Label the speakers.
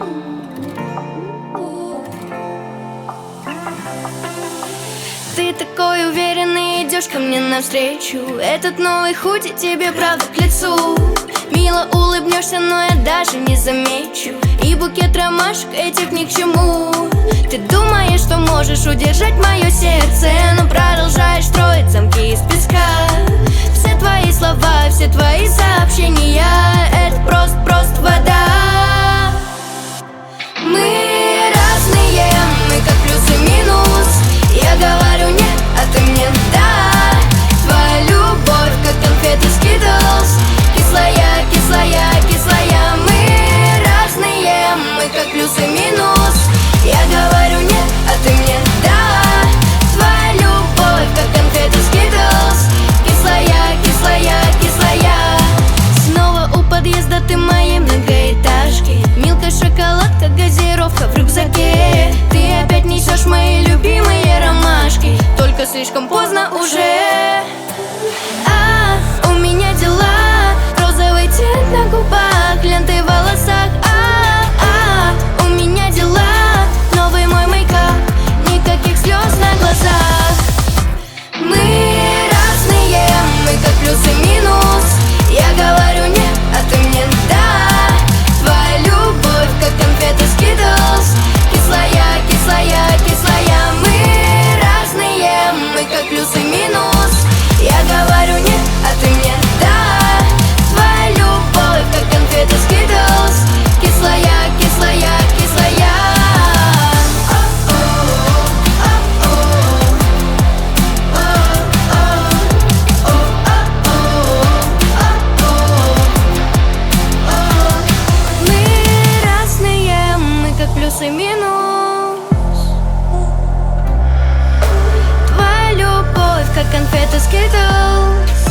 Speaker 1: Ты такой уверенный, идешь ко мне навстречу. Этот новый худи тебе правда к лицу. Мило улыбнешься, но я даже не замечу. И букет ромашек этих ни к чему. Ты думаешь, что можешь удержать мое сердце, но продолжаешь строить замки из песка. Все твои слова, все твои сообщения — это просто вода. Мы разные, мы как плюс и минус. Я говорю нет, а ты мне да. Твоя любовь, как конфеты Skittles. Кислая, кислая, кислая. Мы разные, мы как плюс и минус. Я говорю нет, а ты мне да. Твоя любовь, как конфеты Skittles. Кислая, кислая, кислая. Снова у подъезда ты моей многоэтажки. Милка, шоколадка, газировка в рюкзаке. Ты опять несешь мои любимые ромашки, только слишком поздно уже. У меня дела, розовый цвет на губах, ленты в волосах. У меня дела, новый мой мейкап, никаких слез на глазах. Мы разные, мы как плюс и минус. Я говорю нет, а ты мне да. Твоя любовь, как конфеты Skittles. Кислая, кислая, кислая. Мы разные, мы как плюс и минус. Я говорю нет, а ты мне да. Твоя любовь, как конфеты Skittles. Кислая, кислая, кислая. Мы разные, мы как плюс и минус. Твоя любовь, как конфеты Skittles.